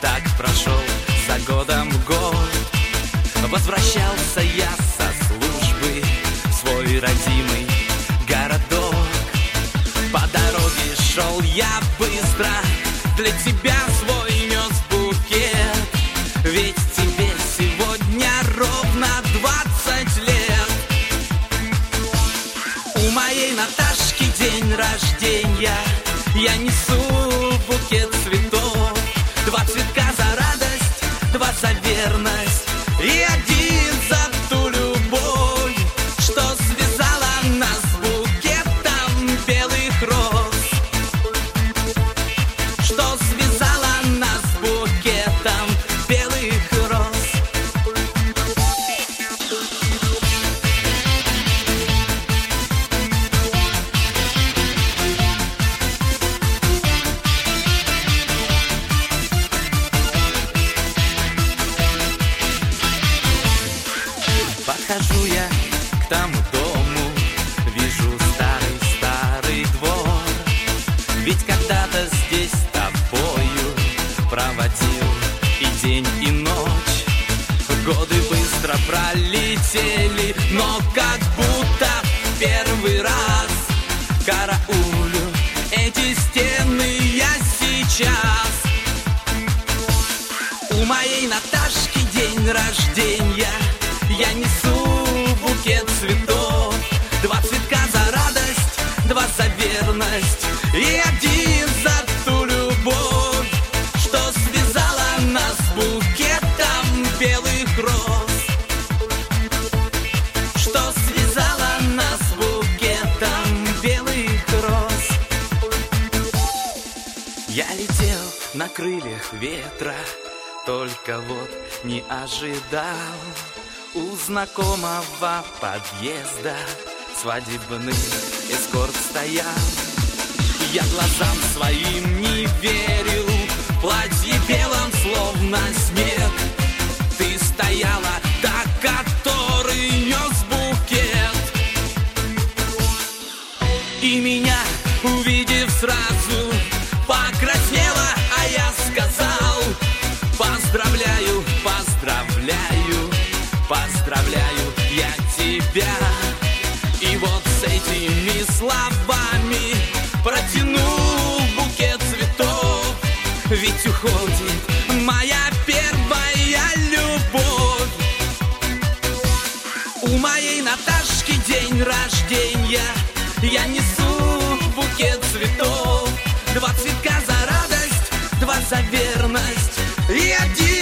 Так прошел за годом год. Возвращался я со службы в свой родимый городок. По дороге шел я быстро, для тебя свой нес букет. Ведь тебе сегодня ровно 20 лет. У моей Наташки день рождения, я несу букет цветов. 2 цветка за радость, 2 за верность и 1 за ту любовь, что связала нас букетом белых роз. Что связала нас букетом белых роз. Подхожу я к тому дому, вижу старый-старый двор. Ведь когда-то здесь с тобою проводил и день, и ночь. Годы быстро пролетели, но как будто в первый раз караулю эти стены я сейчас. У моей Наташки день рождения, я несу букет цветов. 2 цветка за радость, 2 за верность и 1 за ту любовь, что связала нас букетом белых роз. Что связала нас букетом белых роз. Я летел на крыльях ветра, только вот не ожидал у знакомого подъезда свадебный эскорт стоял. Я глазам своим не верил, в платье белом словно снег. Ты стояла, та, который нес букет. И меня, увидев сразу, покраснела, а я сказал: поздравляю, поздравляю, поздравляю я тебя. И вот с этими словами протянул букет цветов. Ведь уходит моя первая любовь. У моей Наташки день рождения, я несу букет цветов. 2 цветка за радость, 2 за верность и 1